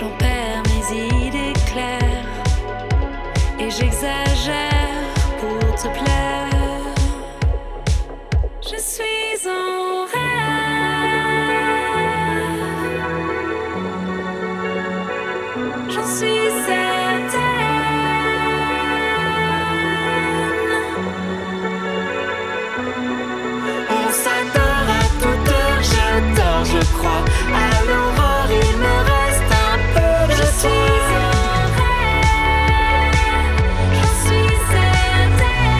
j'en perds mes idées claires et j'exagère pour te plaire. Je suis en rêve, j'en suis certaine. On s'adore à toute heure, j'adore, je crois. À l'aurore, il me reste un peu. Je suis en rêve, j'en suis certaine.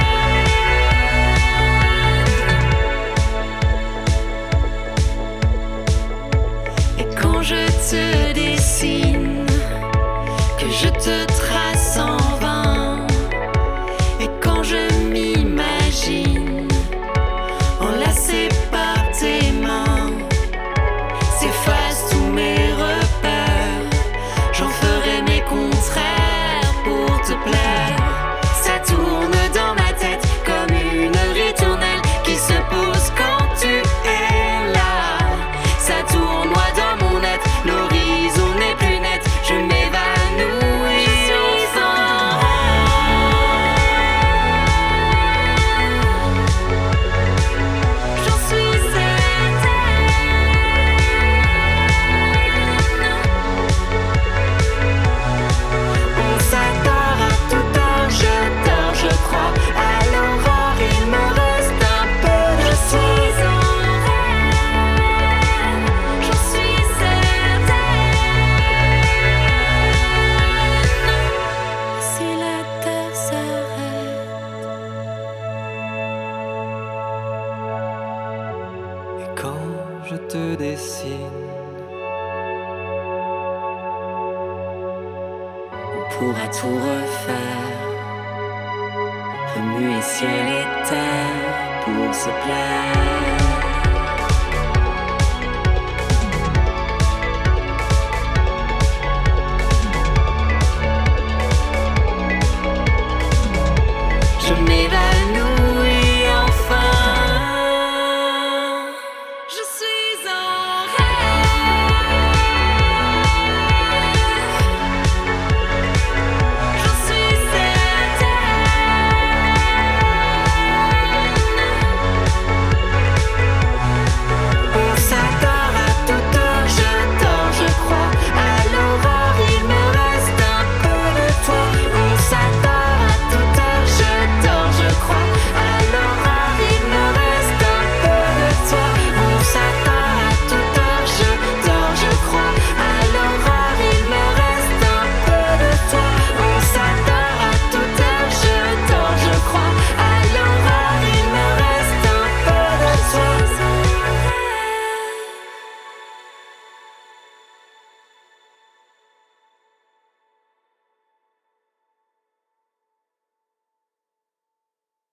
Et quand je te dessine, que je te trace en vain, et quand je m'imagine enlacé par tes mains, s'efface tous mes repères, j'en ferai mes contraires pour te plaire. Ça tourne dans ma tête comme une ritournelle qui se pose quand tu es là. Ça tournoie dans mon être, l'horizon n'est plus net, je m'évanouis. J'en suis certaine. On s'adore à toute heure, je dors, je crois. À l'aurore, il me reste un peu. Je suis en rêve, j'en suis certaine. Si la terre s'arrête et quand je te dessine, on pourra tout refaire, remuer ciel et terre pour se plaire.